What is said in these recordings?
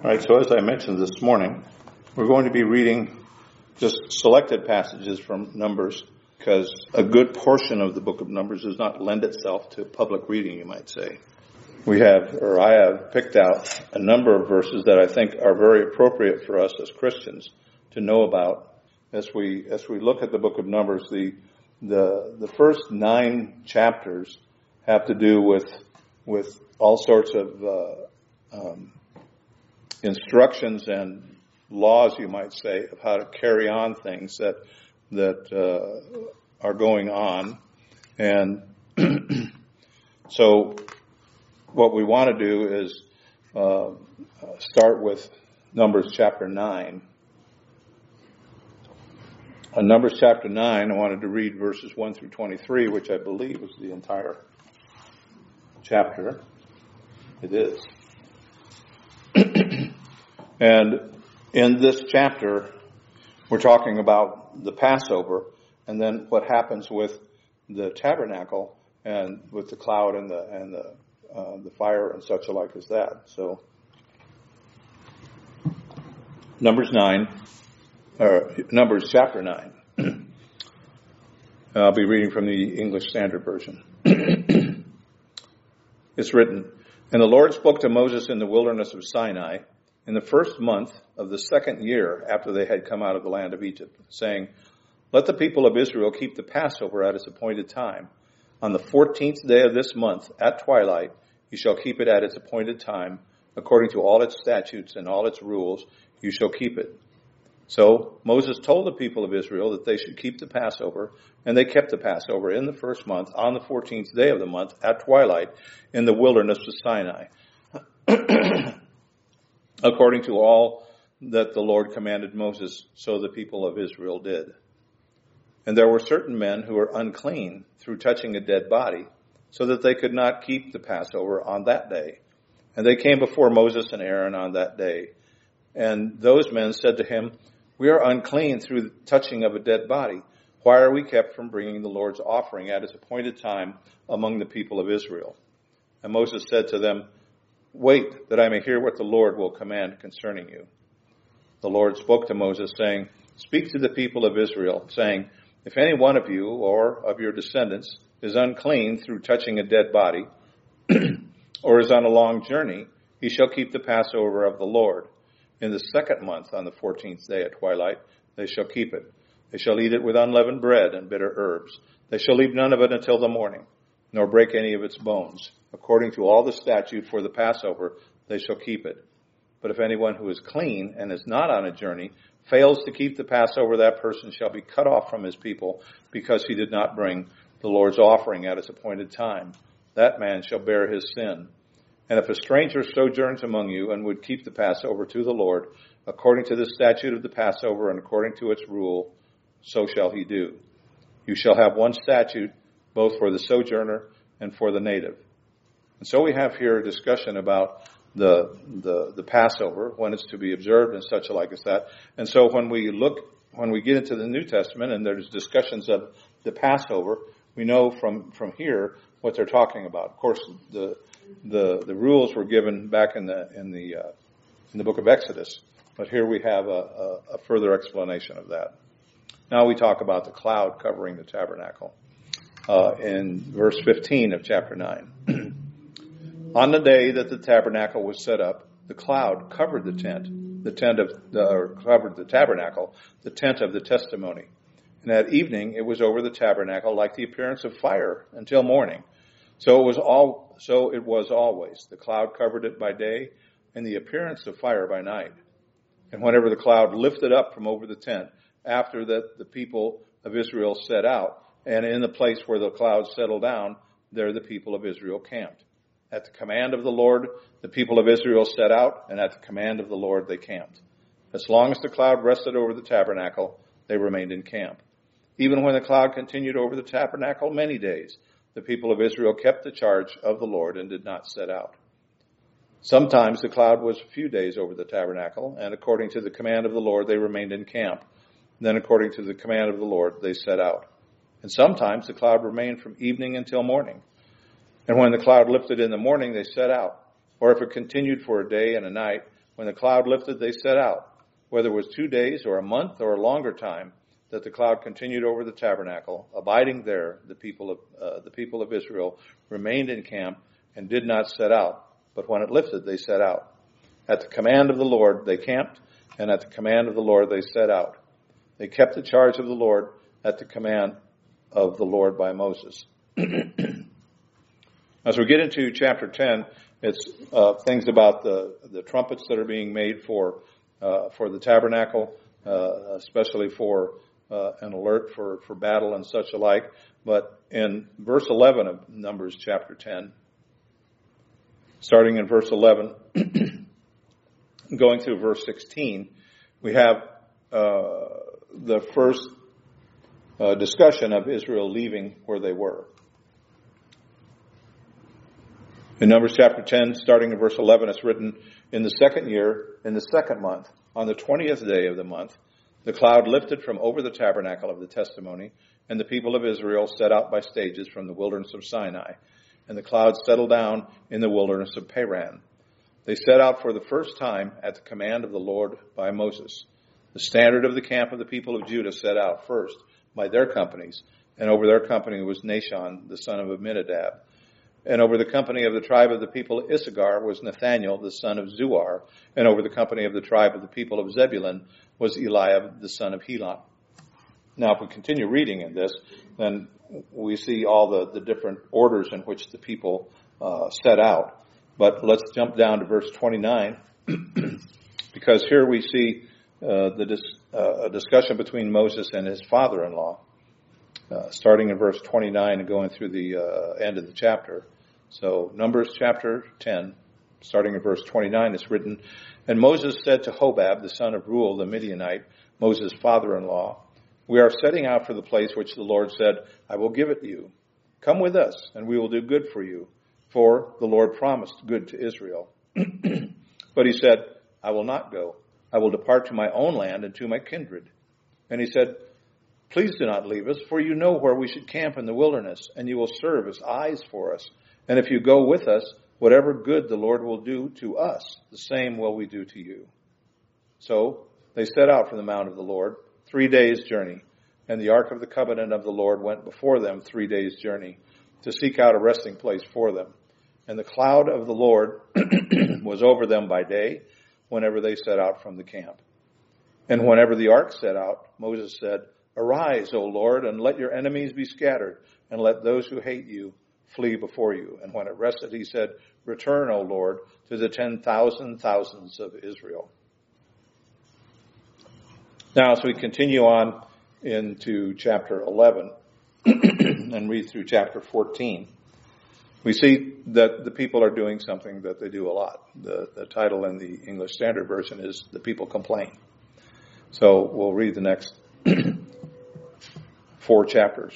All right, so as I mentioned this morning, we're going to be reading just selected passages from Numbers because a good portion of the book of Numbers does not lend itself to public reading, you might say. I have picked out a number of verses that I think are very appropriate for us as Christians to know about as we look at the book of Numbers. The first 9 chapters have to do with all sorts of instructions and laws, you might say, of how to carry on things that are going on. And so what we want to do is start with Numbers chapter 9. On Numbers chapter 9, I wanted to read verses 1 through 23, which I believe is the entire chapter. It is. And in this chapter, we're talking about the Passover and then what happens with the tabernacle and with the cloud and the fire and such alike as that. So, Numbers chapter 9. I'll be reading from the English Standard Version. It's written, "And the Lord spoke to Moses in the wilderness of Sinai in the first month of the second year after they had come out of the land of Egypt, saying, Let the people of Israel keep the Passover at its appointed time. On the 14th day of this month, at twilight, you shall keep it at its appointed time. According to all its statutes and all its rules, you shall keep it. So Moses told the people of Israel that they should keep the Passover, and they kept the Passover in the first month, on the 14th day of the month, at twilight, in the wilderness of Sinai, according to all that the Lord commanded Moses, so the people of Israel did. And there were certain men who were unclean through touching a dead body, so that they could not keep the Passover on that day. And they came before Moses and Aaron on that day. And those men said to him, We are unclean through the touching of a dead body. Why are we kept from bringing the Lord's offering at its appointed time among the people of Israel? And Moses said to them, Wait, that I may hear what the Lord will command concerning you. The Lord spoke to Moses, saying, Speak to the people of Israel, saying, If any one of you or of your descendants is unclean through touching a dead body, or is on a long journey, he shall keep the Passover of the Lord. In the second month, on the 14th day at twilight, they shall keep it. They shall eat it with unleavened bread and bitter herbs. They shall leave none of it until the morning, nor break any of its bones. According to all the statute for the Passover, they shall keep it. But if anyone who is clean and is not on a journey fails to keep the Passover, that person shall be cut off from his people, because he did not bring the Lord's offering at its appointed time. That man shall bear his sin. And if a stranger sojourns among you and would keep the Passover to the Lord, according to the statute of the Passover and according to its rule, so shall he do. You shall have one statute, both for the sojourner and for the native." And so we have here a discussion about the Passover, when it's to be observed and such like as that. And so when we get into the New Testament and there's discussions of the Passover, we know from here what they're talking about. Of course, the rules were given back in the book of Exodus, but here we have a further explanation of that. Now we talk about the cloud covering the tabernacle in verse 15 of chapter 9. On the day that the tabernacle was set up, the cloud covered the tabernacle, the tent of the testimony. And at evening it was over the tabernacle like the appearance of fire until morning. So it was always. The cloud covered it by day, and the appearance of fire by night. And whenever the cloud lifted up from over the tent, after that the people of Israel set out, and in the place where the cloud settled down, there the people of Israel camped. At the command of the Lord, the people of Israel set out, and at the command of the Lord they camped. As long as the cloud rested over the tabernacle, they remained in camp. Even when the cloud continued over the tabernacle many days, the people of Israel kept the charge of the Lord and did not set out. Sometimes the cloud was a few days over the tabernacle, and according to the command of the Lord they remained in camp. Then according to the command of the Lord they set out. And sometimes the cloud remained from evening until morning. And when the cloud lifted in the morning, they set out. Or if it continued for a day and a night, When the cloud lifted, they set out. Whether it was 2 days or a month or a longer time, that the cloud continued over the tabernacle, abiding there, the people of Israel remained in camp and did not set out. But when it lifted, they set out. At the command of the Lord, they camped, and at the command of the Lord, they set out. They kept the charge of the Lord at the command of the Lord by Moses. As we get into chapter 10, it's things about the trumpets that are being made for the tabernacle, especially for an alert for battle and such alike. But in verse 11 of Numbers chapter 10, starting in verse 11, going through verse 16, we have the first discussion of Israel leaving where they were. In Numbers chapter 10, starting in verse 11, it's written, "In the second year, in the second month, on the 20th day of the month, the cloud lifted from over the tabernacle of the testimony, and the people of Israel set out by stages from the wilderness of Sinai, and the cloud settled down in the wilderness of Paran. They set out for the first time at the command of the Lord by Moses. The standard of the camp of the people of Judah set out first by their companies, and over their company was Nahshon, the son of Amminadab. And over the company of the tribe of the people of Issachar was Nathaniel, the son of Zuar. And over the company of the tribe of the people of Zebulun was Eliab, the son of Helon." Now, if we continue reading in this, then we see all the different orders in which the people set out. But let's jump down to verse 29, because here we see a discussion between Moses and his father-in-law. Starting in verse 29 and going through the end of the chapter. So Numbers chapter 10, starting in verse 29, it's written, "And Moses said to Hobab, the son of Reuel the Midianite, Moses' father-in-law, 'We are setting out for the place which the Lord said, I will give it you. Come with us, and we will do good for you. For the Lord promised good to Israel.' But he said, 'I will not go. I will depart to my own land and to my kindred.' And he said, 'Please do not leave us, for you know where we should camp in the wilderness, and you will serve as eyes for us. And if you go with us, whatever good the Lord will do to us, the same will we do to you.' So they set out from the mount of the Lord, 3 days' journey, and the ark of the covenant of the Lord went before them 3 days' journey, to seek out a resting place for them. And the cloud of the Lord was over them by day, whenever they set out from the camp. And whenever the ark set out, Moses said, 'Arise, O Lord, and let your enemies be scattered, and let those who hate you flee before you.' And when it rested, he said, 'Return, O Lord, to the 10,000 thousands of Israel.'" Now, as we continue on into chapter 11 and read through chapter 14, we see that the people are doing something that they do a lot. The title in the English Standard Version is "The People Complain." So we'll read the next 4 chapters.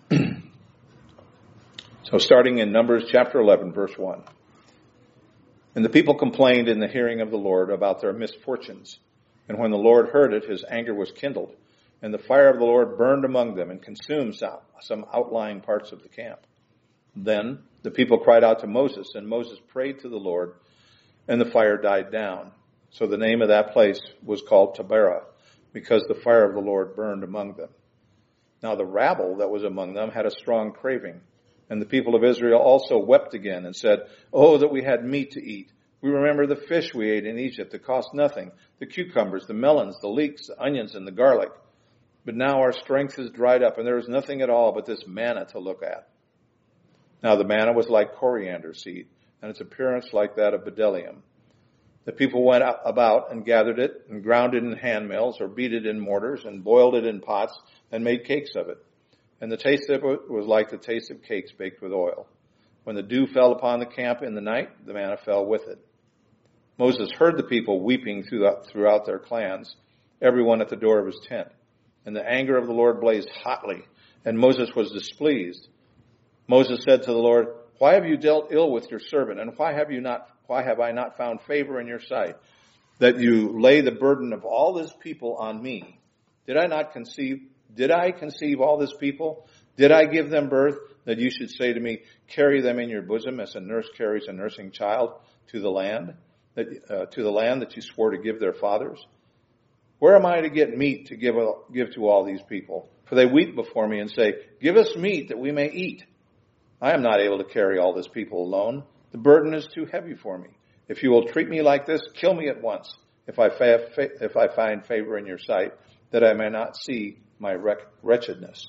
So starting in Numbers chapter 11, verse 1. "And the people complained in the hearing of the Lord about their misfortunes. And when the Lord heard it, his anger was kindled, and the fire of the Lord burned among them and consumed some outlying parts of the camp. Then the people cried out to Moses, and Moses prayed to the Lord, and the fire died down. So the name of that place was called Taberah, because the fire of the Lord burned among them. Now the rabble that was among them had a strong craving. And the people of Israel also wept again and said, 'Oh, that we had meat to eat. We remember the fish we ate in Egypt that cost nothing, the cucumbers, the melons, the leeks, the onions, and the garlic. But now our strength is dried up, and there is nothing at all but this manna to look at.' Now the manna was like coriander seed, and its appearance like that of bdellium. The people went about and gathered it, and ground it in hand mills, or beat it in mortars, and boiled it in pots, and made cakes of it. And the taste of it was like the taste of cakes baked with oil. When the dew fell upon the camp in the night, the manna fell with it. Moses heard the people weeping throughout their clans, everyone at the door of his tent. And the anger of the Lord blazed hotly, and Moses was displeased. Moses said to the Lord, 'Why have you dealt ill with your servant, and why have I not found favor in your sight, that you lay the burden of all this people on me? Did I conceive all this people? Did I give them birth, that you should say to me, carry them in your bosom as a nurse carries a nursing child to the land? to the land that you swore to give their fathers? Where am I to get meat to give to all these people? For they weep before me and say, give us meat that we may eat. I am not able to carry all this people alone. The burden is too heavy for me. If you will treat me like this, kill me at once, if I find favor in your sight, that I may not see my wretchedness.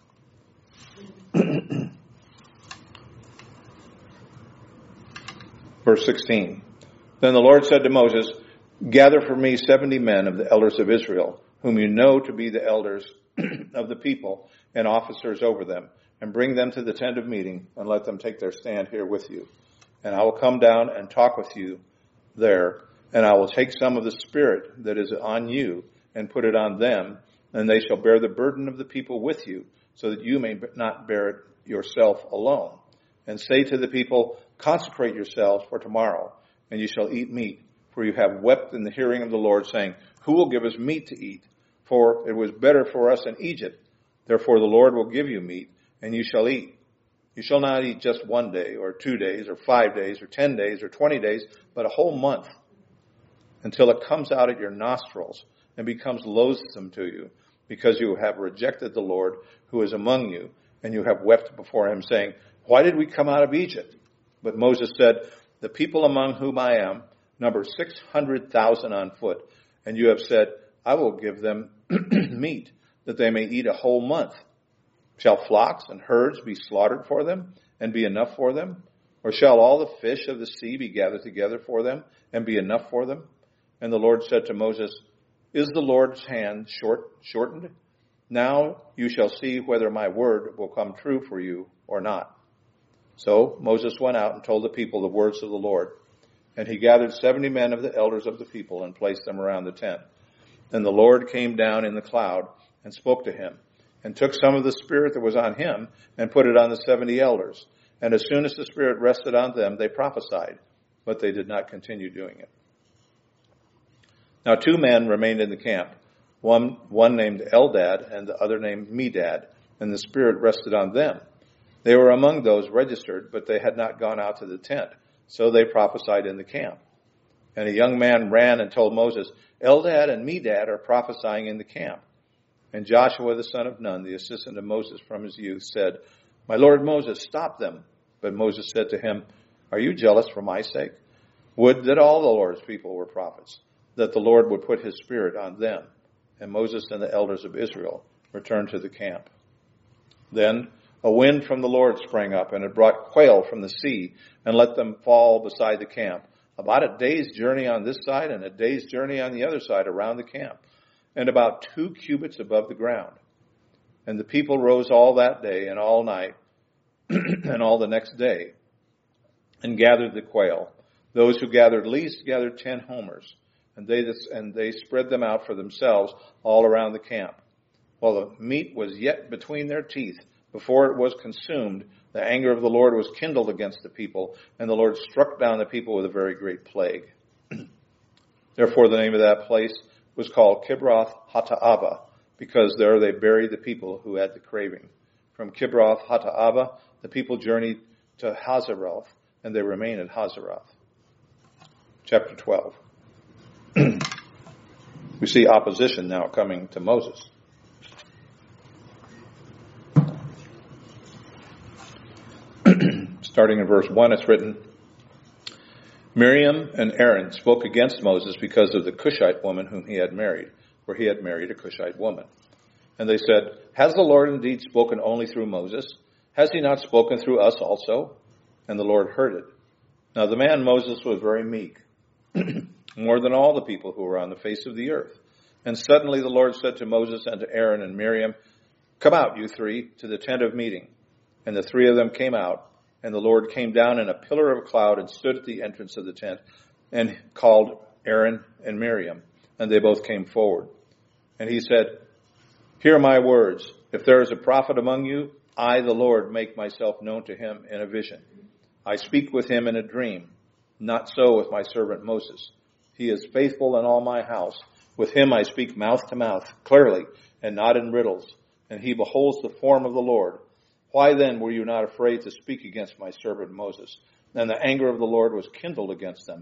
Verse 16. Then the Lord said to Moses, gather for me 70 men of the elders of Israel, whom you know to be the elders of the people and officers over them, and bring them to the tent of meeting, and let them take their stand here with you. And I will come down and talk with you there, and I will take some of the spirit that is on you and put it on them, and they shall bear the burden of the people with you, so that you may not bear it yourself alone. And say to the people, consecrate yourselves for tomorrow, and you shall eat meat, for you have wept in the hearing of the Lord, saying, who will give us meat to eat? For it was better for us in Egypt. Therefore the Lord will give you meat, and you shall eat. You shall not eat just 1 day, or 2 days, or 5 days, or 10 days, or 20 days, but a whole month, until it comes out at your nostrils and becomes loathsome to you, because you have rejected the Lord who is among you, and you have wept before him, saying, why did we come out of Egypt? But Moses said, the people among whom I am number 600,000 on foot, and you have said, I will give them meat, that they may eat a whole month. Shall flocks and herds be slaughtered for them, and be enough for them? Or shall all the fish of the sea be gathered together for them, and be enough for them? And the Lord said to Moses, is the Lord's hand shortened? Now you shall see whether my word will come true for you or not. So Moses went out and told the people the words of the Lord. And he gathered 70 men of the elders of the people and placed them around the tent. Then the Lord came down in the cloud and spoke to him, and took some of the spirit that was on him and put it on the 70 elders. And as soon as the spirit rested on them, they prophesied, but they did not continue doing it. Now 2 men remained in the camp, one named Eldad and the other named Medad, and the spirit rested on them. They were among those registered, but they had not gone out to the tent, so they prophesied in the camp. And a young man ran and told Moses, Eldad and Medad are prophesying in the camp. And Joshua the son of Nun, the assistant of Moses from his youth, said, my lord Moses, stop them. But Moses said to him, are you jealous for my sake? Would that all the Lord's people were prophets, that the Lord would put his spirit on them. And Moses and the elders of Israel returned to the camp. Then a wind from the Lord sprang up, and it brought quail from the sea, and let them fall beside the camp, about a day's journey on this side, and a day's journey on the other side around the camp, and about 2 cubits above the ground. And the people rose all that day and all night, and all the next day, and gathered the quail. Those who gathered least gathered 10 homers, and they spread them out for themselves all around the camp. While the meat was yet between their teeth, before it was consumed, the anger of the Lord was kindled against the people, and the Lord struck down the people with a very great plague. Therefore the name of that place was called Kibroth Hattaavah, because there they buried the people who had the craving. From Kibroth Hattaavah, the people journeyed to Hazeroth, and they remain at Hazeroth. Chapter 12. We see opposition now coming to Moses. Starting in verse 1, it's written, Miriam and Aaron spoke against Moses because of the Cushite woman whom he had married, for he had married a Cushite woman. And they said, has the Lord indeed spoken only through Moses? Has he not spoken through us also? And the Lord heard it. Now the man Moses was very meek, more than all the people who were on the face of the earth. And suddenly the Lord said to Moses and to Aaron and Miriam, come out, you 3, to the tent of meeting. And the 3 of them came out, and the Lord came down in a pillar of cloud and stood at the entrance of the tent and called Aaron and Miriam, and they both came forward. And he said, hear my words. If there is a prophet among you, I, the Lord, make myself known to him in a vision. I speak with him in a dream. Not so with my servant Moses. He is faithful in all my house. With him I speak mouth to mouth, clearly, and not in riddles. And he beholds the form of the Lord. Why then were you not afraid to speak against my servant Moses? And the anger of the Lord was kindled against them.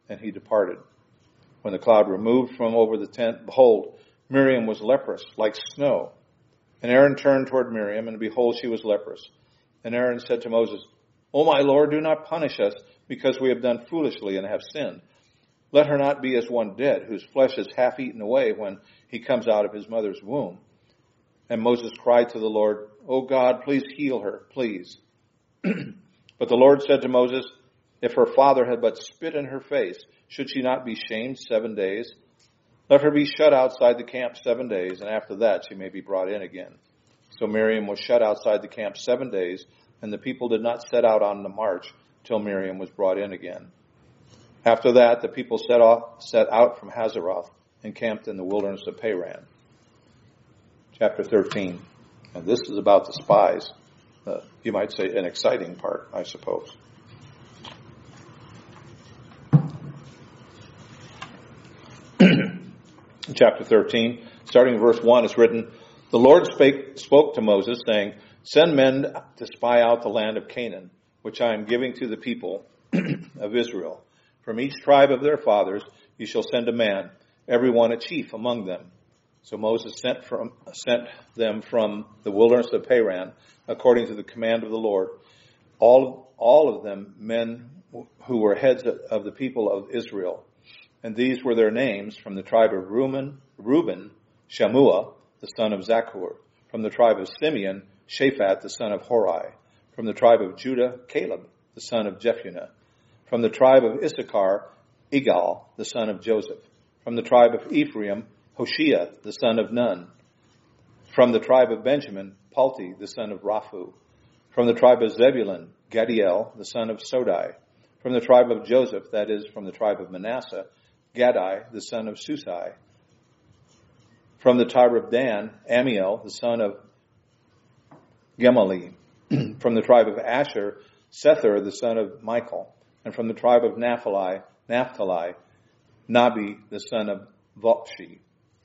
And he departed. When the cloud removed from over the tent, behold, Miriam was leprous, like snow. And Aaron turned toward Miriam, and behold, she was leprous. And Aaron said to Moses, O my Lord, do not punish us, because we have done foolishly and have sinned. Let her not be as one dead, whose flesh is half eaten away when he comes out of his mother's womb. And Moses cried to the Lord, O God, please heal her, please. But the Lord said to Moses, if her father had but spit in her face, should she not be shamed 7 days? Let her be shut outside the camp 7 days, and after that she may be brought in again. So Miriam was shut outside the camp 7 days, and the people did not set out on the march till Miriam was brought in again. After that, the people set out from Hazeroth and camped in the wilderness of Paran. Chapter 13. And this is about the spies. You might say an exciting part, I suppose. Chapter 13, starting in verse 1, is written, The Lord spoke to Moses, saying, Send men to spy out the land of Canaan, which I am giving to the people of Israel. From each tribe of their fathers you shall send a man, every one a chief among them. So Moses sent them from the wilderness of Paran, according to the command of the Lord, all of them men who were heads of the people of Israel. And these were their names: from the tribe of Reuben, Shammua, the son of Zaccur; from the tribe of Simeon, Shaphat, the son of Hori; from the tribe of Judah, Caleb, the son of Jephunneh; from the tribe of Issachar, Igal, the son of Joseph; from the tribe of Ephraim, Hoshea, the son of Nun; from the tribe of Benjamin, Palti, the son of Raphu; from the tribe of Zebulun, Gadiel, the son of Sodai; from the tribe of Joseph, that is, from the tribe of Manasseh, Gadai, the son of Susai; from the tribe of Dan, Amiel, the son of Gemali; from the tribe of Asher, Sethur, the son of Michael; and from the tribe of Naphtali, Nabi, the son of Vopshi;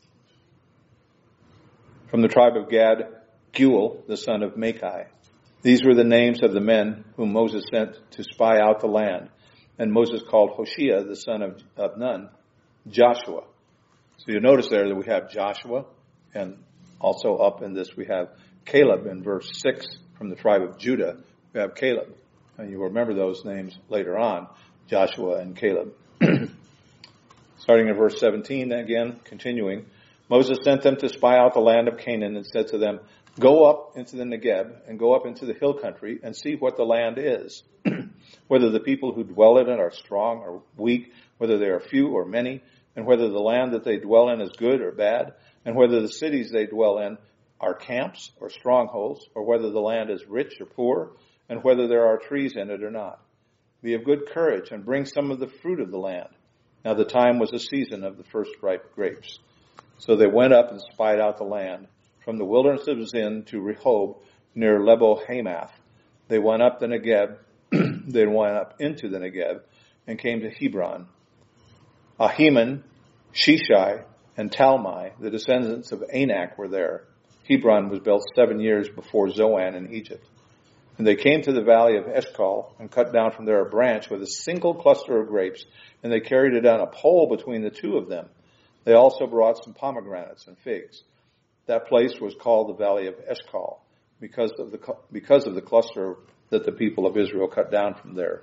from the tribe of Gad, Guel, the son of Machai. These were the names of the men whom Moses sent to spy out the land. And Moses called Hoshea, the son of Nun, Joshua. So you notice there that we have Joshua, and also up in this we have Caleb in verse 6 from the tribe of Judah. We have Caleb. And you remember those names later on, Joshua and Caleb. Starting in verse 17 again, continuing, Moses sent them to spy out the land of Canaan and said to them, Go up into the Negeb and go up into the hill country and see what the land is, whether the people who dwell in it are strong or weak, whether they are few or many, and whether the land that they dwell in is good or bad, and whether the cities they dwell in are camps or strongholds, or whether the land is rich or poor, and whether there are trees in it or not. Be of good courage and bring some of the fruit of the land. Now the time was the season of the first ripe grapes. So they went up and spied out the land, from the wilderness of Zin to Rehob, near Lebo Hamath. They went up the Negeb, they went up into the Negeb, and came to Hebron. Ahiman, Shishai, and Talmai, the descendants of Anak, were there. Hebron was built 7 years before Zoan in Egypt. And they came to the valley of Eshcol and cut down from there a branch with a single cluster of grapes, and they carried it on a pole between the two of them. They also brought some pomegranates and figs. That place was called the valley of Eshcol because of the cluster that the people of Israel cut down from there.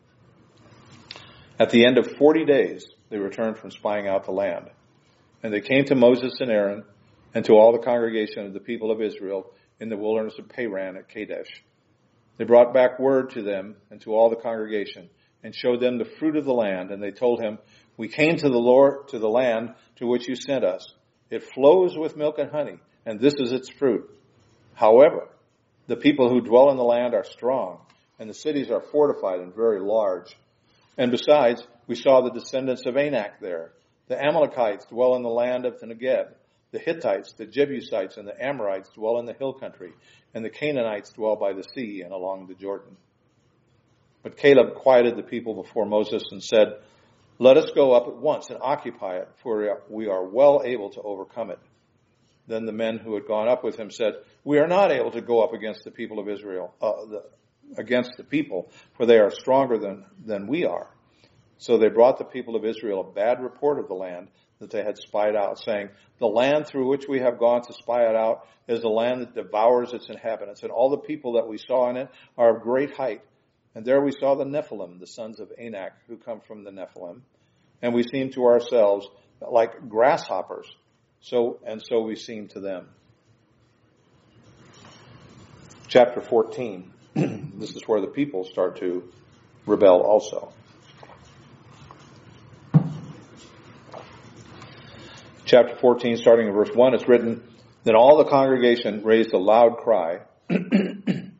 At the end of 40 days, they returned from spying out the land. And they came to Moses and Aaron and to all the congregation of the people of Israel in the wilderness of Paran at Kadesh. They brought back word to them and to all the congregation and showed them the fruit of the land. And they told him, We came to the land to which you sent us. It flows with milk and honey, and this is its fruit. However, the people who dwell in the land are strong, and the cities are fortified and very large. And besides, we saw the descendants of Anak there. The Amalekites dwell in the land of the Negeb. The Hittites, the Jebusites, and the Amorites dwell in the hill country, and the Canaanites dwell by the sea and along the Jordan. But Caleb quieted the people before Moses and said, Let us go up at once and occupy it, for we are well able to overcome it. Then the men who had gone up with him said, We are not able to go up against the people of Israel, for they are stronger than we are. So they brought the people of Israel a bad report of the land that they had spied out, saying, the land through which we have gone to spy it out is a land that devours its inhabitants, and all the people that we saw in it are of great height. And there we saw the Nephilim, the sons of Anak, who come from the Nephilim, and we seemed to ourselves like grasshoppers, so we seemed to them. Chapter 14. This is where the people start to rebel also. Chapter 14, starting in verse 1, it's written, Then all the congregation raised a loud cry, and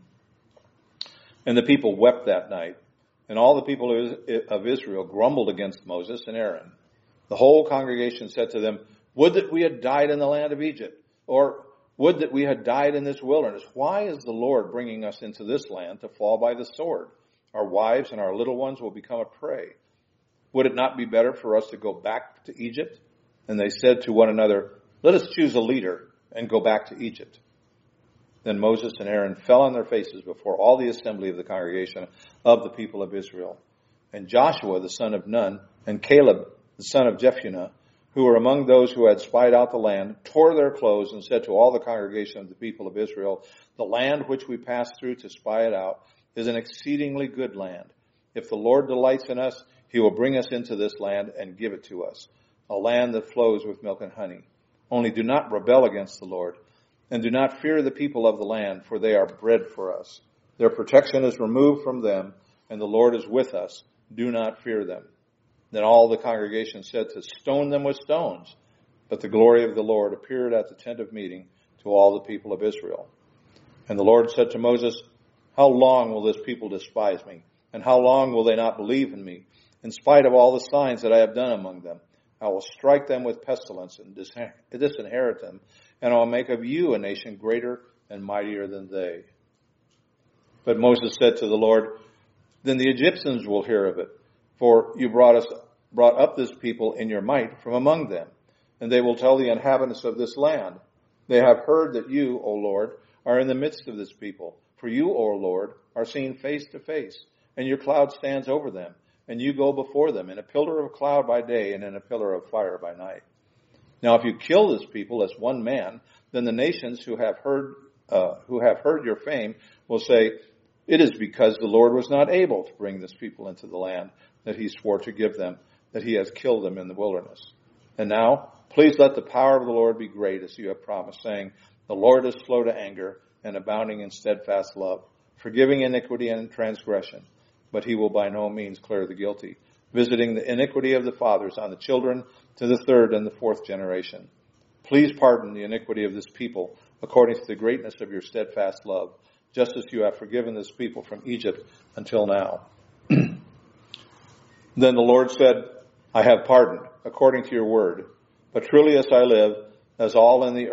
the people wept that night. And all the people of Israel grumbled against Moses and Aaron. The whole congregation said to them, Would that we had died in the land of Egypt, or would that we had died in this wilderness. Why is the Lord bringing us into this land to fall by the sword? Our wives and our little ones will become a prey. Would it not be better for us to go back to Egypt? And they said to one another, Let us choose a leader and go back to Egypt. Then Moses and Aaron fell on their faces before all the assembly of the congregation of the people of Israel. And Joshua the son of Nun and Caleb the son of Jephunneh, who were among those who had spied out the land, tore their clothes and said to all the congregation of the people of Israel, The land which we passed through to spy it out is an exceedingly good land. If the Lord delights in us, he will bring us into this land and give it to us, a land that flows with milk and honey. Only do not rebel against the Lord, and do not fear the people of the land, for they are bread for us. Their protection is removed from them, and the Lord is with us. Do not fear them. Then all the congregation said to stone them with stones. But the glory of the Lord appeared at the tent of meeting to all the people of Israel. And the Lord said to Moses, How long will this people despise me? And how long will they not believe in me? In spite of all the signs that I have done among them, I will strike them with pestilence and disinherit them, and I will make of you a nation greater and mightier than they. But Moses said to the Lord, Then the Egyptians will hear of it, for you brought up this people in your might from among them, and they will tell the inhabitants of this land, They have heard that you, O Lord, are in the midst of this people. For you, O Lord, are seen face to face, and your cloud stands over them, and you go before them in a pillar of cloud by day and in a pillar of fire by night. Now, if you kill this people as one man, then the nations who have heard your fame will say, It is because the Lord was not able to bring this people into the land that he swore to give them, that he has killed them in the wilderness. And now, please let the power of the Lord be great, as you have promised, saying, The Lord is slow to anger and abounding in steadfast love, forgiving iniquity and transgression, but he will by no means clear the guilty, visiting the iniquity of the fathers on the children to the third and the fourth generation. Please pardon the iniquity of this people according to the greatness of your steadfast love, just as you have forgiven this people from Egypt until now. Then the Lord said, I have pardoned according to your word, but truly as I live, as all the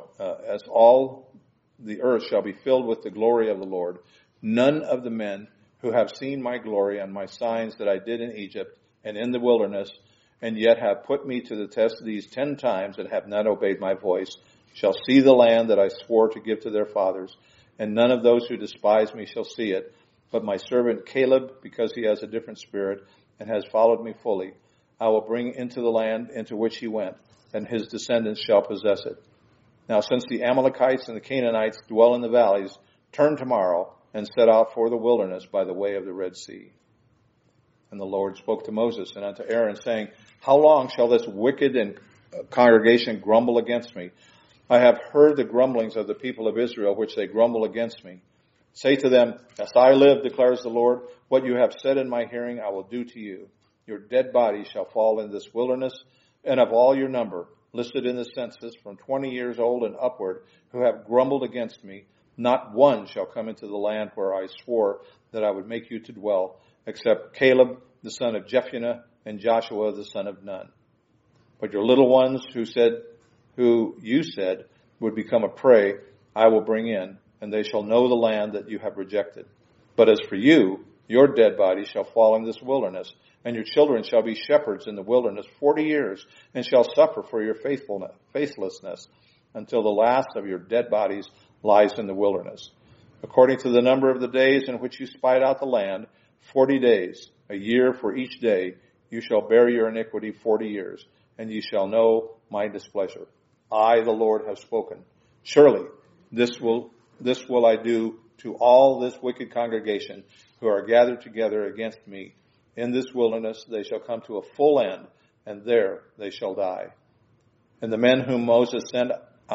earth shall be filled with the glory of the Lord, none of the men who have seen my glory and my signs that I did in Egypt and in the wilderness, and yet have put me to the test these 10 times and have not obeyed my voice, shall see the land that I swore to give to their fathers, and none of those who despise me shall see it, but my servant Caleb, because he has a different spirit and has followed me fully, I will bring into the land into which he went, and his descendants shall possess it. Now since the Amalekites and the Canaanites dwell in the valleys, turn tomorrow and set out for the wilderness by the way of the Red Sea. And the Lord spoke to Moses and unto Aaron, saying, How long shall this wicked congregation grumble against me? I have heard the grumblings of the people of Israel, which they grumble against me. Say to them, As I live, declares the Lord, what you have said in my hearing I will do to you. Your dead bodies shall fall in this wilderness, and of all your number, listed in the census from 20 years old and upward, who have grumbled against me, not one shall come into the land where I swore that I would make you to dwell, except Caleb the son of Jephunneh and Joshua the son of Nun. But your little ones who you said would become a prey, I will bring in, and they shall know the land that you have rejected. But as for you, your dead body shall fall in this wilderness, and your children shall be shepherds in the wilderness 40 years, and shall suffer for your faithlessness, until the last of your dead bodies lies in the wilderness. According to the number of the days in which you spied out the land, 40 days, a year for each day, you shall bear your iniquity 40 years, and ye shall know my displeasure. I, the Lord, have spoken. Surely this will I do to all this wicked congregation who are gathered together against me. In this wilderness they shall come to a full end, and there they shall die. And the men whom Moses sent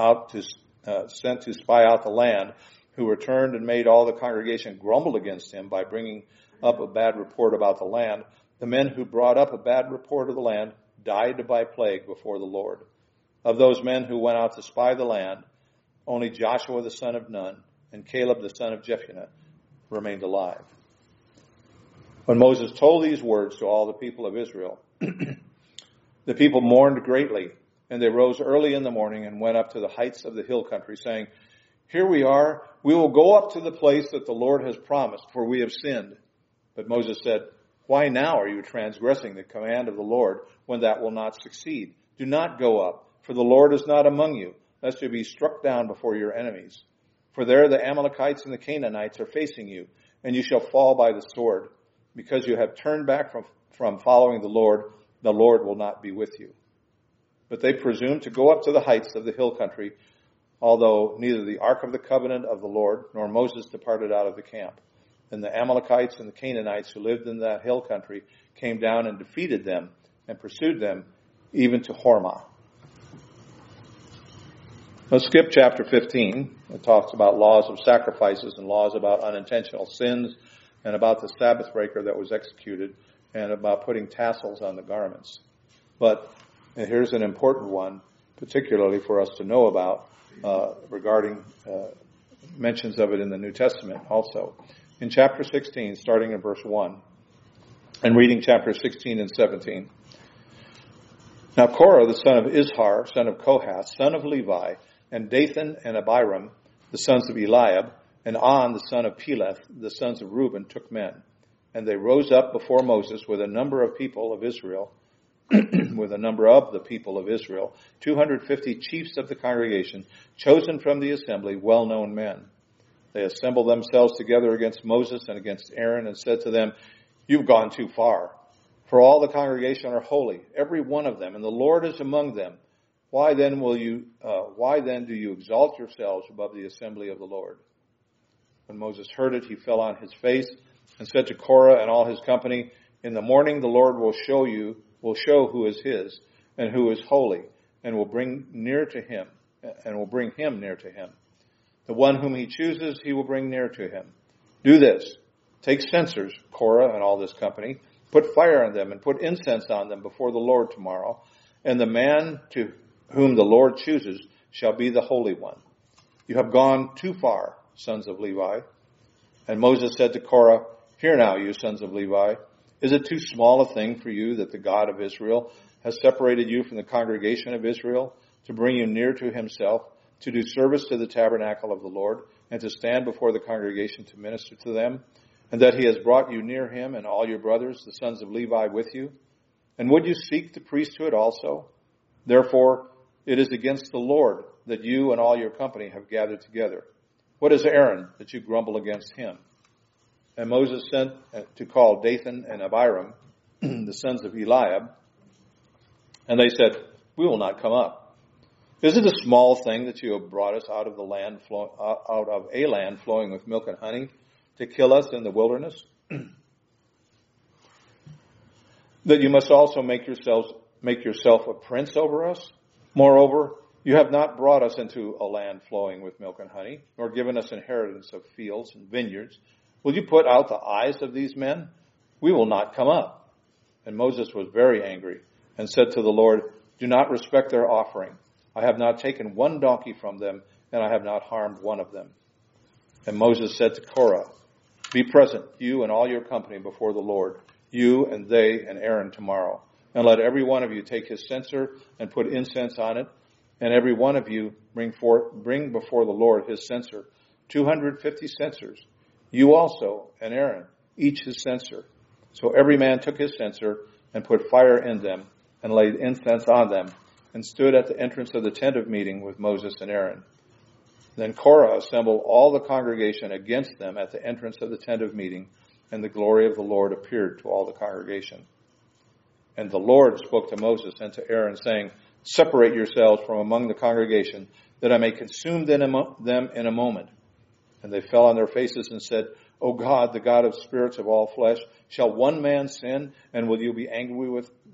to spy out the land, who returned and made all the congregation grumble against him by bringing up a bad report about the land, the men who brought up a bad report of the land died by plague before the Lord. Of those men who went out to spy the land, only Joshua the son of Nun and Caleb the son of Jephunneh remained alive. When Moses told these words to all the people of Israel, the people mourned greatly, and they rose early in the morning and went up to the heights of the hill country, saying, Here we are, we will go up to the place that the Lord has promised, for we have sinned. But Moses said, Why now are you transgressing the command of the Lord, when that will not succeed? Do not go up, for the Lord is not among you, lest you be struck down before your enemies. For there the Amalekites and the Canaanites are facing you, and you shall fall by the sword. Because you have turned back from following the Lord will not be with you. But they presumed to go up to the heights of the hill country, although neither the ark of the covenant of the Lord nor Moses departed out of the camp. And the Amalekites and the Canaanites who lived in that hill country came down and defeated them and pursued them even to Hormah. Let's skip chapter 15. It talks about laws of sacrifices and laws about unintentional sins and about the Sabbath breaker that was executed and about putting tassels on the garments. But here's an important one, particularly for us to know about regarding mentions of it in the New Testament also. In chapter 16, starting in verse 1, and reading chapters 16 and 17. Now Korah, the son of Izhar, son of Kohath, son of Levi, and Dathan and Abiram, the sons of Eliab, and On, the son of Peleth, the sons of Reuben, took men. And they rose up before Moses with a number of people of Israel, 250 chiefs of the congregation, chosen from the assembly, well-known men. They assembled themselves together against Moses and against Aaron and said to them, You've gone too far, for all the congregation are holy, every one of them, and the Lord is among them. Why then do you exalt yourselves above the assembly of the Lord? When Moses heard it, he fell on his face and said to Korah and all his company, In the morning the Lord will show who is his and who is holy, and will bring him near to him. The one whom he chooses, he will bring near to him. Do this. Take censers, Korah and all this company, put fire on them and put incense on them before the Lord tomorrow, and the man to whom the Lord chooses shall be the holy one. You have gone too far, sons of Levi. And Moses said to Korah, Hear now, you sons of Levi, is it too small a thing for you that the God of Israel has separated you from the congregation of Israel to bring you near to himself, to do service to the tabernacle of the Lord, and to stand before the congregation to minister to them, and that he has brought you near him and all your brothers, the sons of Levi, with you? And would you seek the priesthood also? Therefore, it is against the Lord that you and all your company have gathered together. What is Aaron that you grumble against him? And Moses sent to call Dathan and Abiram, the sons of Eliab, and they said, We will not come up. Is it a small thing that you have brought us out of a land flowing with milk and honey, to kill us in the wilderness? That you must also make yourself a prince over us? Moreover, you have not brought us into a land flowing with milk and honey, nor given us inheritance of fields and vineyards. Will you put out the eyes of these men? We will not come up. And Moses was very angry and said to the Lord, Do not respect their offering. I have not taken one donkey from them, and I have not harmed one of them. And Moses said to Korah, Be present, you and all your company, before the Lord, you and they and Aaron tomorrow. And let every one of you take his censer and put incense on it, and every one of you bring before the Lord his censer, 250 censers. You also and Aaron, each his censer. So every man took his censer and put fire in them and laid incense on them and stood at the entrance of the tent of meeting with Moses and Aaron. Then Korah assembled all the congregation against them at the entrance of the tent of meeting, and the glory of the Lord appeared to all the congregation. And the Lord spoke to Moses and to Aaron, saying, separate yourselves from among the congregation, that I may consume them in a moment. And they fell on their faces and said, O God, the God of spirits of all flesh, shall one man sin, and will you be angry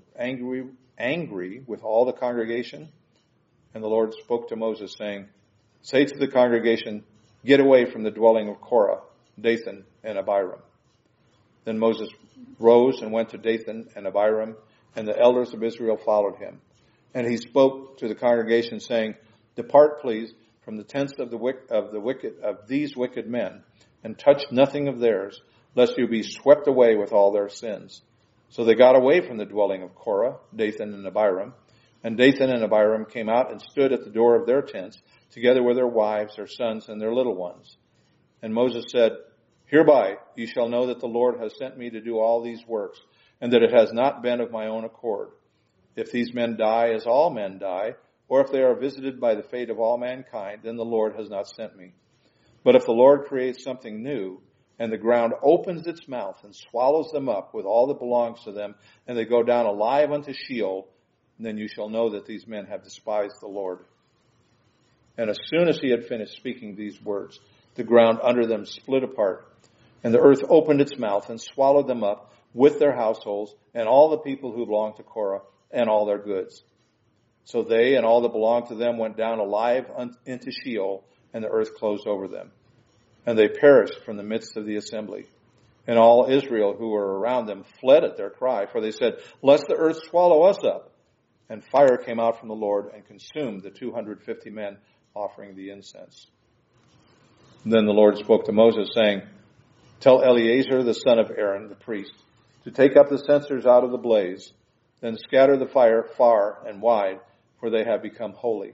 with all the congregation? And the Lord spoke to Moses, saying, say to the congregation, get away from the dwelling of Korah, Dathan, and Abiram. Then Moses rose and went to Dathan and Abiram, and the elders of Israel followed him. And he spoke to the congregation, saying, depart, please, from the tents of these wicked men, and touch nothing of theirs, lest you be swept away with all their sins. So they got away from the dwelling of Korah, Dathan, and Abiram. And Dathan and Abiram came out and stood at the door of their tents, together with their wives, their sons, and their little ones. And Moses said, hereby you shall know that the Lord has sent me to do all these works, and that it has not been of my own accord. If these men die as all men die, or if they are visited by the fate of all mankind, then the Lord has not sent me. But if the Lord creates something new, and the ground opens its mouth and swallows them up with all that belongs to them, and they go down alive unto Sheol, then you shall know that these men have despised the Lord. And as soon as he had finished speaking these words, the ground under them split apart, and the earth opened its mouth and swallowed them up with their households, and all the people who belonged to Korah, and all their goods. So they and all that belonged to them went down alive into Sheol, and the earth closed over them. And they perished from the midst of the assembly. And all Israel who were around them fled at their cry, for they said, lest the earth swallow us up. And fire came out from the Lord and consumed the 250 men offering the incense. And then the Lord spoke to Moses, saying, tell Eleazar the son of Aaron, the priest, to take up the censers out of the blaze, then scatter the fire far and wide, for they have become holy.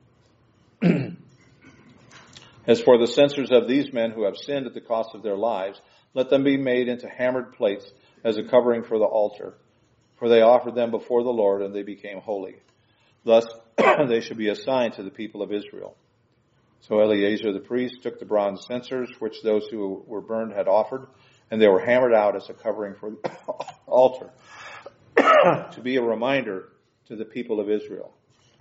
As for the censers of these men who have sinned at the cost of their lives, let them be made into hammered plates as a covering for the altar. For they offered them before the Lord, and they became holy. Thus they should be assigned to the people of Israel. So Eleazar the priest took the bronze censers, which those who were burned had offered, and they were hammered out as a covering for the altar, to be a reminder to the people of Israel,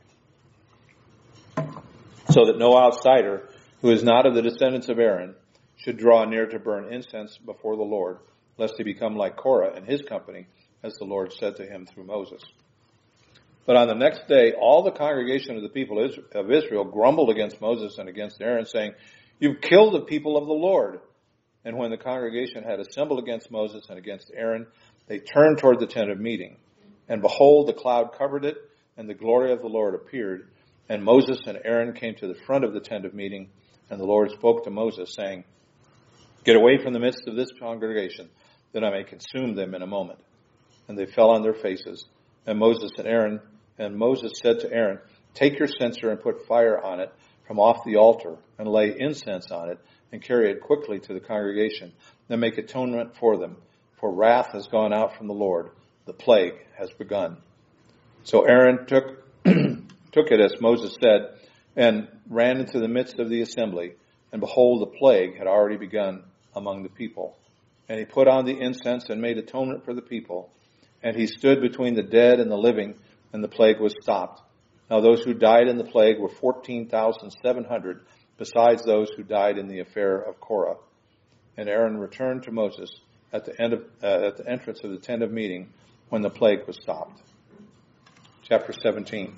so that no outsider who is not of the descendants of Aaron should draw near to burn incense before the Lord, lest he become like Korah and his company, as the Lord said to him through Moses. But on the next day, all the congregation of the people of Israel grumbled against Moses and against Aaron, saying, you've killed the people of the Lord. And when the congregation had assembled against Moses and against Aaron, they turned toward the tent of meeting. And behold, the cloud covered it, and the glory of the Lord appeared. And Moses and Aaron came to the front of the tent of meeting, and the Lord spoke to Moses, saying, get away from the midst of this congregation, that I may consume them in a moment. And they fell on their faces. And Moses said to Aaron, take your censer and put fire on it from off the altar, and lay incense on it, and carry it quickly to the congregation. Then make atonement for them, for wrath has gone out from the Lord. The plague has begun. So Aaron took it as Moses said, and ran into the midst of the assembly. And behold, the plague had already begun among the people. And he put on the incense and made atonement for the people. And he stood between the dead and the living, and the plague was stopped. Now those who died in the plague were 14,700, besides those who died in the affair of Korah. And Aaron returned to Moses at the entrance of the tent of meeting, when the plague was stopped. Chapter 17.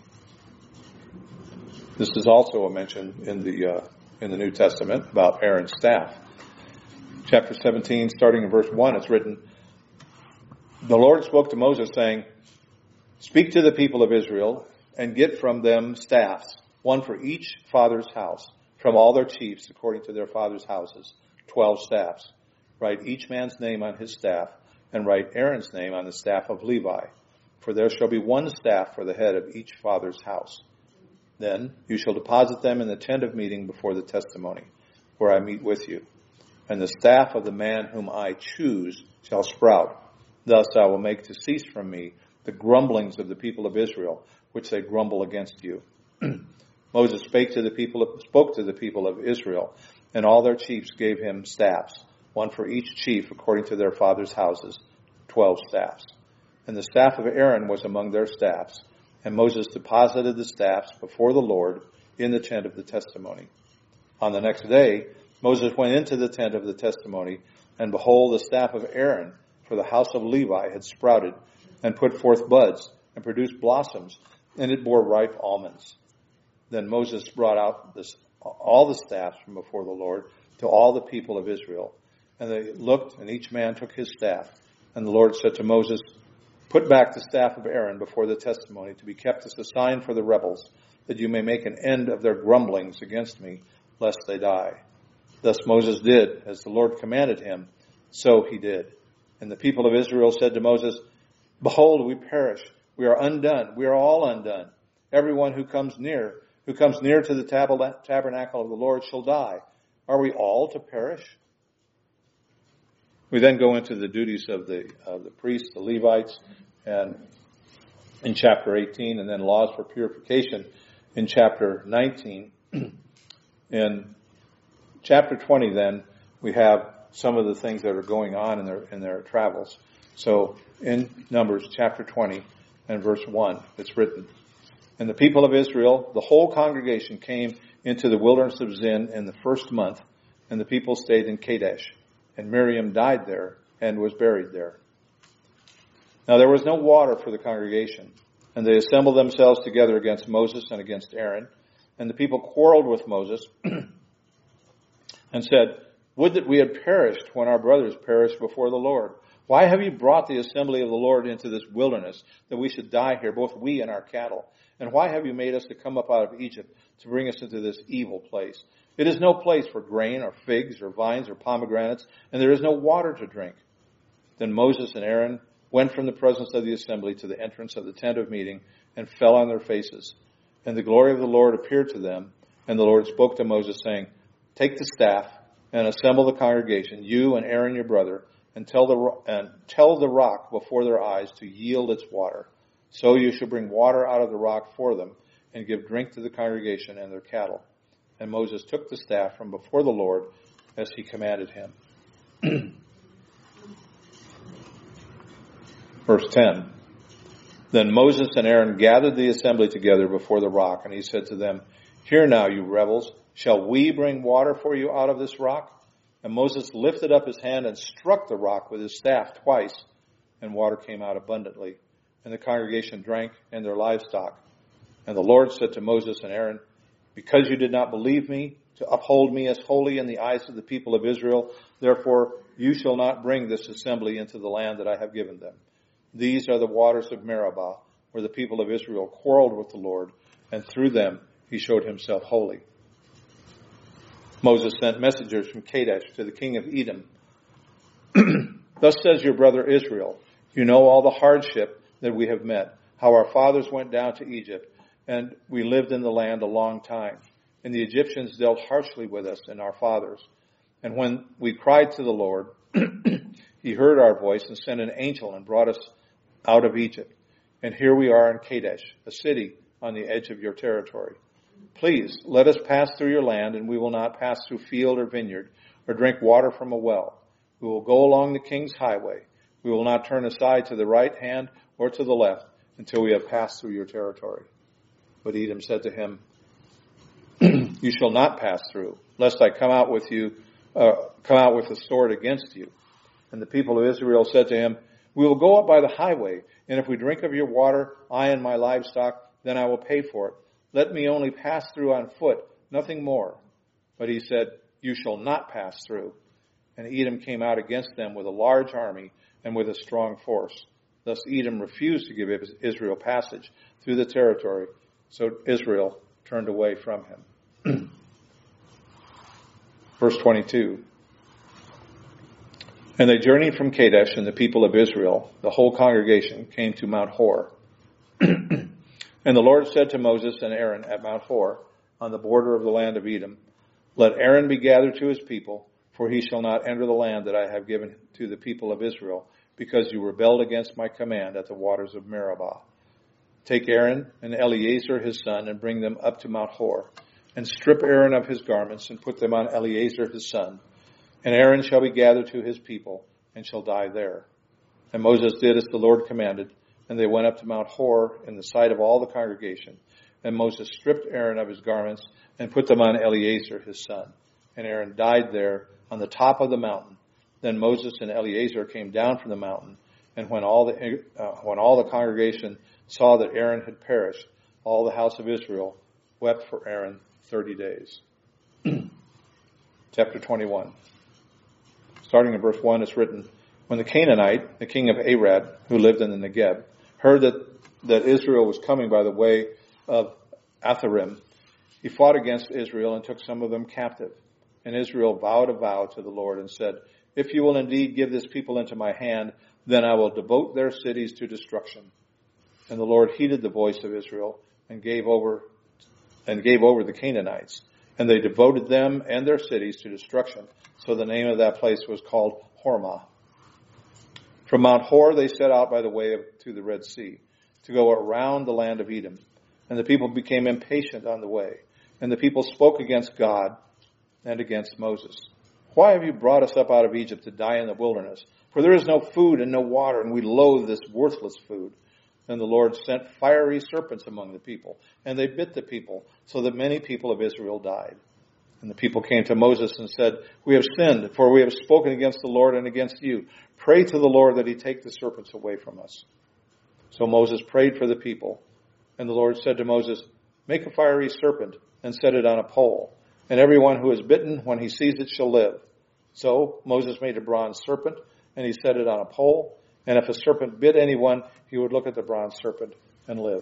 This is also a mention in the New Testament about Aaron's staff. Chapter 17, starting in verse 1, it's written, the Lord spoke to Moses, saying, speak to the people of Israel, and get from them staffs, one for each father's house, from all their chiefs according to their father's houses, 12 staffs. Write each man's name on his staff, and write Aaron's name on the staff of Levi. For there shall be one staff for the head of each father's house. Then you shall deposit them in the tent of meeting before the testimony, where I meet with you. And the staff of the man whom I choose shall sprout. Thus I will make to cease from me the grumblings of the people of Israel, which they grumble against you. Moses spoke to the people of Israel, and all their chiefs gave him staffs, one for each chief according to their father's houses, 12 staffs. And the staff of Aaron was among their staffs. And Moses deposited the staffs before the Lord in the tent of the testimony. On the next day, Moses went into the tent of the testimony, and behold, the staff of Aaron for the house of Levi had sprouted, and put forth buds, and produced blossoms, and it bore ripe almonds. Then Moses brought out all the staffs from before the Lord to all the people of Israel. And they looked, and each man took his staff. And the Lord said to Moses, "Put back the staff of Aaron before the testimony, to be kept as a sign for the rebels, that you may make an end of their grumblings against me, lest they die." Thus Moses did, as the Lord commanded him, so he did. And the people of Israel said to Moses, "Behold, we perish. We are undone. We are all undone. Everyone who comes near to the tabernacle of the Lord shall die. Are we all to perish?" We then go into the duties of the priests, the Levites, and in chapter 18, and then laws for purification in chapter 19. In chapter 20, then, we have some of the things that are going on in their travels. So in Numbers chapter 20 and verse 1, it's written, "And the people of Israel, the whole congregation, came into the wilderness of Zin in the first month, and the people stayed in Kadesh. And Miriam died there and was buried there. Now there was no water for the congregation, and they assembled themselves together against Moses and against Aaron. And the people quarreled with Moses and said, 'Would that we had perished when our brothers perished before the Lord. Why have you brought the assembly of the Lord into this wilderness, that we should die here, both we and our cattle? And why have you made us to come up out of Egypt to bring us into this evil place? It is no place for grain or figs or vines or pomegranates, and there is no water to drink.' Then Moses and Aaron went from the presence of the assembly to the entrance of the tent of meeting and fell on their faces. And the glory of the Lord appeared to them. And the Lord spoke to Moses, saying, 'Take the staff and assemble the congregation, you and Aaron your brother, and tell the rock before their eyes to yield its water. So you shall bring water out of the rock for them, and give drink to the congregation and their cattle.' And Moses took the staff from before the Lord as he commanded him." Verse 10. Then Moses and Aaron gathered the assembly together before the rock, and he said to them, "Hear now, you rebels, shall we bring water for you out of this rock?" And Moses lifted up his hand and struck the rock with his staff twice, and water came out abundantly. And the congregation drank, and their livestock. And the Lord said to Moses and Aaron, "Because you did not believe me, to uphold me as holy in the eyes of the people of Israel, therefore you shall not bring this assembly into the land that I have given them. These are the waters of Meribah, where the people of Israel quarreled with the Lord, and through them he showed himself holy." Moses sent messengers from Kadesh to the king of Edom. "Thus says your brother Israel, you know all the hardship that we have met, how our fathers went down to Egypt, and we lived in the land a long time. And the Egyptians dealt harshly with us and our fathers. And when we cried to the Lord, he heard our voice and sent an angel and brought us out of Egypt. And here we are in Kadesh, a city on the edge of your territory. Please, let us pass through your land, and we will not pass through field or vineyard, or drink water from a well. We will go along the king's highway. We will not turn aside to the right hand or to the left until we have passed through your territory." But Edom said to him, "You shall not pass through, lest I come out with a sword against you." And the people of Israel said to him, "We will go up by the highway, and if we drink of your water, I and my livestock, then I will pay for it. Let me only pass through on foot, nothing more." But he said, "You shall not pass through." And Edom came out against them with a large army and with a strong force. Thus Edom refused to give Israel passage through the territory, so Israel turned away from him. Verse 22. And they journeyed from Kadesh, and the people of Israel, the whole congregation, came to Mount Hor. And the Lord said to Moses and Aaron at Mount Hor, on the border of the land of Edom, "Let Aaron be gathered to his people, for he shall not enter the land that I have given to the people of Israel, because you rebelled against my command at the waters of Meribah. Take Aaron and Eleazar his son, and bring them up to Mount Hor, and strip Aaron of his garments, and put them on Eleazar his son. And Aaron shall be gathered to his people, and shall die there." And Moses did as the Lord commanded, And they went up to Mount Hor in the sight of all the congregation. And Moses stripped Aaron of his garments and put them on Eleazar his son. And Aaron died there on the top of the mountain. Then Moses and Eleazar came down from the mountain. And when all the congregation saw that Aaron had perished, all the house of Israel wept for Aaron 30 days. Chapter 21. Starting in verse 1, it's written, When the Canaanite, the king of Arad, who lived in the Negeb, heard that Israel was coming by the way of Atharim, he fought against Israel and took some of them captive. And Israel vowed a vow to the Lord and said, If you will indeed give this people into my hand, then I will devote their cities to destruction. And the Lord heeded the voice of Israel and gave over the Canaanites. And they devoted them and their cities to destruction. So the name of that place was called Hormah. From Mount Hor they set out by the way to the Red Sea, to go around the land of Edom. And the people became impatient on the way. And the people spoke against God and against Moses. Why have you brought us up out of Egypt to die in the wilderness? For there is no food and no water, and we loathe this worthless food. Then the Lord sent fiery serpents among the people, and they bit the people, so that many people of Israel died. And the people came to Moses and said, We have sinned, for we have spoken against the Lord and against you. Pray to the Lord that he take the serpents away from us. So Moses prayed for the people. And the Lord said to Moses, Make a fiery serpent and set it on a pole. And everyone who is bitten, when he sees it, shall live. So Moses made a bronze serpent, and he set it on a pole. And if a serpent bit anyone, he would look at the bronze serpent and live.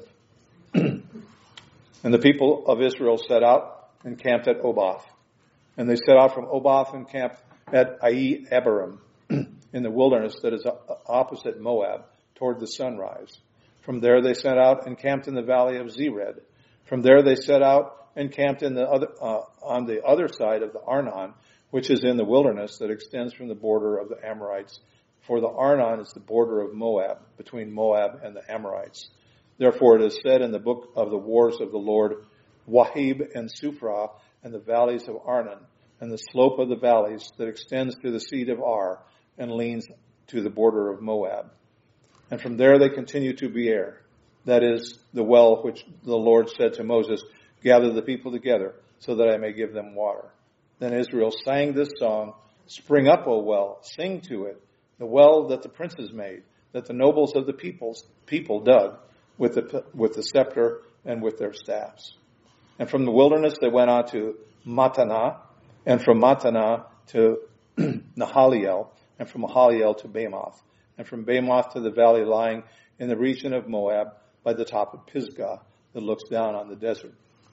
And the people of Israel set out and camped at Oboth. And they set out from Oboth and camped at Ai Abarim in the wilderness that is opposite Moab toward the sunrise. From there they set out and camped in the valley of Zered. From there they set out and camped on the other side of the Arnon, which is in the wilderness that extends from the border of the Amorites. For the Arnon is the border of Moab, between Moab and the Amorites. Therefore it is said in the book of the wars of the Lord, Wahib and Suphrah and the valleys of Arnon, and the slope of the valleys that extends to the seat of Ar and leans to the border of Moab. And from there they continue to Beer, that is the well which the Lord said to Moses, Gather the people together, so that I may give them water. Then Israel sang this song, Spring up, O well, sing to it, the well that the princes made, that the nobles of the people dug with the scepter and with their staffs. And from the wilderness they went on to Mattanah, and from Mattanah to Nahaliel, and from Nahaliel to Bamoth, and from Bamoth to the valley lying in the region of Moab by the top of Pisgah that looks down on the desert.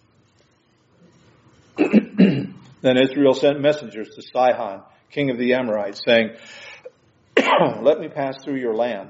Then Israel sent messengers to Sihon, king of the Amorites, saying, Let me pass through your land.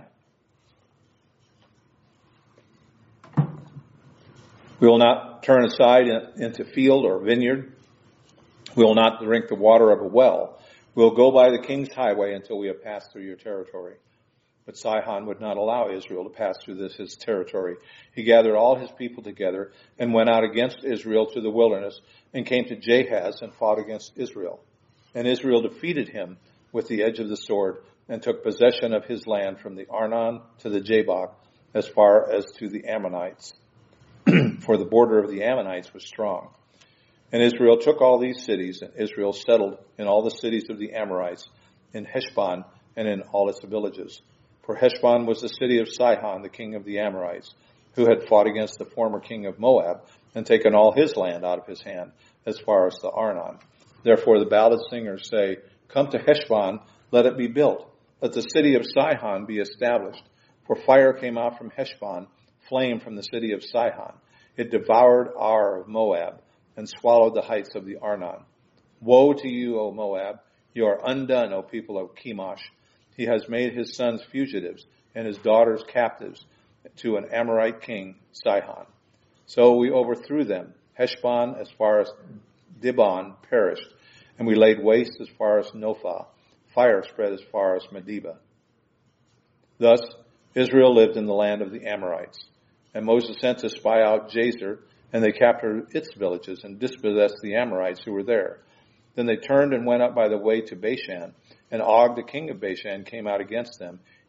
We will not turn aside into field or vineyard. We will not drink the water of a well. We will go by the king's highway until we have passed through your territory. But Sihon would not allow Israel to pass through his territory. He gathered all his people together and went out against Israel to the wilderness and came to Jahaz and fought against Israel. And Israel defeated him with the edge of the sword and took possession of his land from the Arnon to the Jabbok as far as to the Ammonites. For the border of the Ammonites was strong. And Israel took all these cities, and Israel settled in all the cities of the Amorites, in Heshbon and in all its villages. For Heshbon was the city of Sihon, the king of the Amorites, who had fought against the former king of Moab and taken all his land out of his hand, as far as the Arnon. Therefore the ballad singers say, Come to Heshbon, let it be built. Let the city of Sihon be established. For fire came out from Heshbon, flame from the city of Sihon. It devoured Ar of Moab and swallowed the heights of the Arnon. Woe to you, O Moab! You are undone, O people of Chemosh. He has made his sons fugitives and his daughters captives to an Amorite king, Sihon. So we overthrew them. Heshbon as far as Dibon perished, and we laid waste as far as Nophah. Fire spread as far as Medeba. Thus Israel lived in the land of the Amorites. And Moses sent to spy out Jazer, and they captured its villages and dispossessed the Amorites who were there. Then they turned and went up by the way to Bashan, and Og, the king of Bashan, came out against them.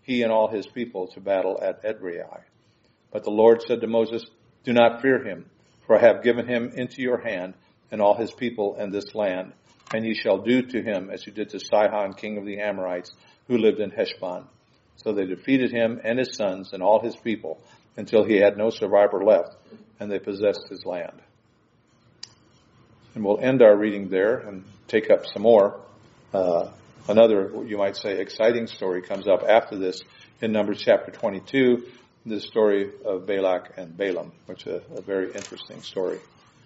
he and all his people, to battle at Edrei. But the Lord said to Moses, "Do not fear him, for I have given him into your hand, and all his people and this land. And ye shall do to him as you did to Sihon, king of the Amorites, who lived in Heshbon." So they defeated him and his sons and all his people until he had no survivor left, and they possessed his land. And we'll end our reading there and take up some more. Another, you might say, exciting story comes up after this in Numbers chapter 22, the story of Balak and Balaam, which is a very interesting story.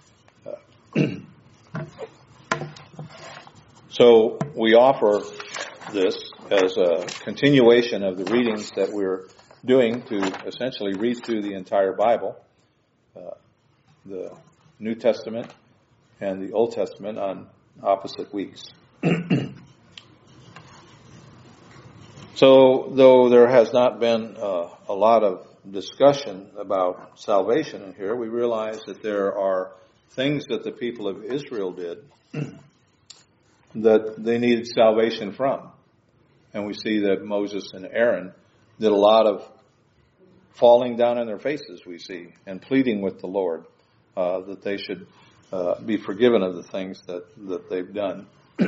So we offer this as a continuation of the readings that we're doing to essentially read through the entire Bible, the New Testament and the Old Testament on opposite weeks. So, though there has not been a lot of discussion about salvation in here, we realize that there are things that the people of Israel did that they needed salvation from. And we see that Moses and Aaron did a lot of falling down on their faces, we see, and pleading with the Lord that they should be forgiven of the things that they've done.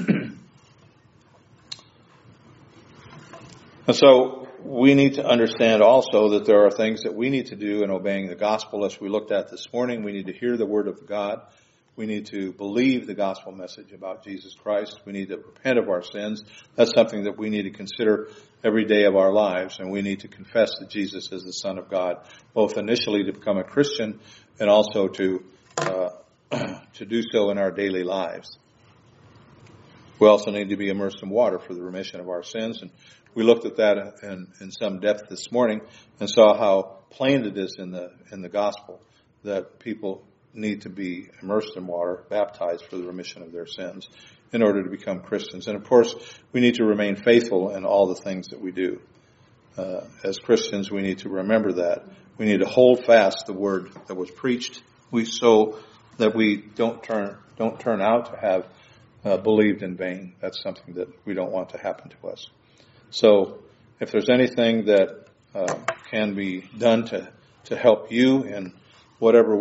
And so we need to understand also that there are things that we need to do in obeying the gospel, as we looked at this morning. We need to hear the word of God. We need to believe the gospel message about Jesus Christ. We need to repent of our sins. That's something that we need to consider every day of our lives. And we need to confess that Jesus is the Son of God, both initially to become a Christian and also to do so in our daily lives. We also need to be immersed in water for the remission of our sins. And we looked at that in some depth this morning and saw how plain it is in the gospel that people need to be immersed in water, baptized for the remission of their sins in order to become Christians. And of course, we need to remain faithful in all the things that we do. As Christians, we need to remember that. We need to hold fast the word that was preached, so that we don't turn out to have believed in vain. That's something that we don't want to happen to us. So if there's anything that can be done to help you in whatever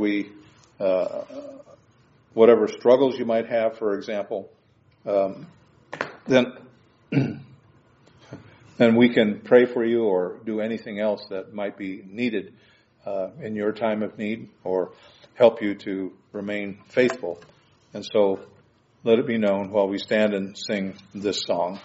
struggles you might have, for example, then we can pray for you or do anything else that might be needed in your time of need or help you to remain faithful. And so let it be known while we stand and sing this song.